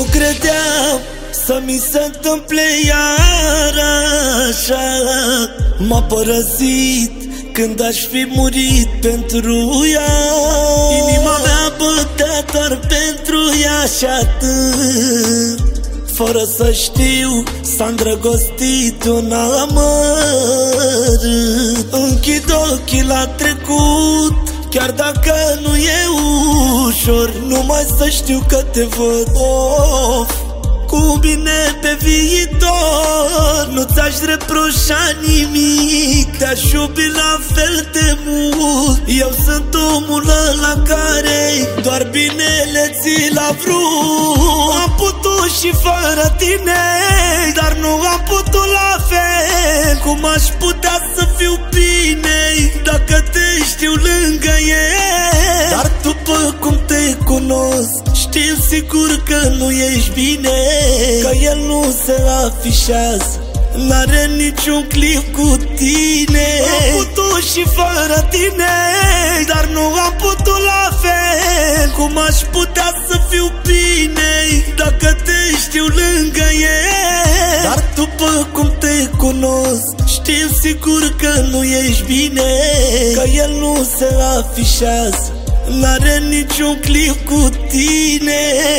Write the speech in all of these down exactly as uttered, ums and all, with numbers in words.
Nu credeam să mi se întâmple iar așa. M-a părăsit când aș fi murit pentru ea. Inima mea bătea doar pentru ea și atât. Fără să știu, s-a îndrăgostit un amăr. Închid ochii la trecut, chiar dacă nu e ușor. Numai să știu că te văd, of, cu bine pe viitor. Nu ți-aș reproșa nimic, te-aș iubi la fel de mult. Eu sunt omul ăla care doar binele ți l-a vrut. Am putut și fără tine, dar nu am putut la fel. Cum aș putea să fiu bine dacă te știu lângă el? Dar după cum te cunosc, știu sigur că nu ești bine, că el nu se afișează, n-are niciun clip cu tine. Am putut și fără tine, dar nu am putut la fel. Cum aș putea să fiu bine dacă te știu lângă el? Dar după cum te cunosc, știu sigur că nu ești bine, că el nu se afișează, n-are niciun clip cu tine.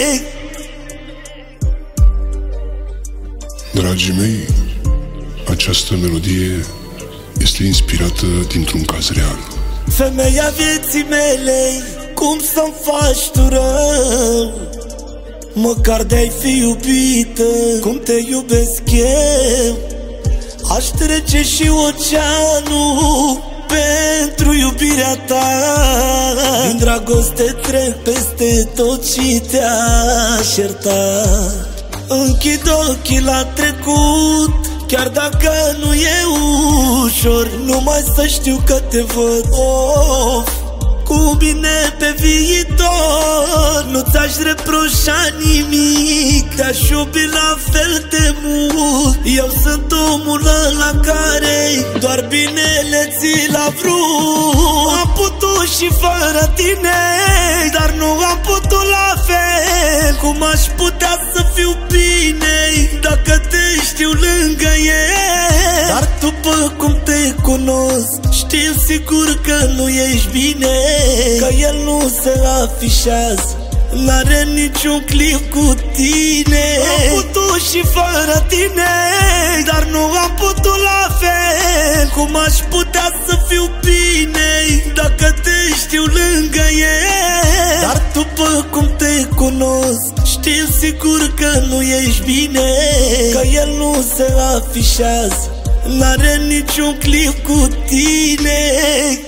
Dragii mei, această melodie este inspirată dintr-un caz real. Femeia vieții mele, cum să-mi faci tu rău? Măcar de-ai fi iubită cum te iubesc eu. Aș trece și oceanul pentru iubirea ta. Din dragoste trec peste tot și te-aș ierta. Închid ochii la trecut, chiar dacă nu e ușor. Numai să știu că te văd, of, cu bine pe viitor. Nu ți-aș reproșa nimic, te-aș iubi la fel de mult. Eu sunt omul ăla care doar binele ți l-a vrut. Am putut și fără tine, dar nu am putut la fel. Cum aș putea să fiu bine dacă te știu lângă el? Dar după cum te cunosc, știu sigur că nu ești bine, că el nu se afișează, n-are niciun clip cu tine. Am putut și fără tine, dar nu am putut la fel. Cum aș putea să fiu bine dacă te știu lângă el? Dar după cum te cunosc, știu sigur că nu ești bine, că el nu se afișează, n-are niciun clip cu tine.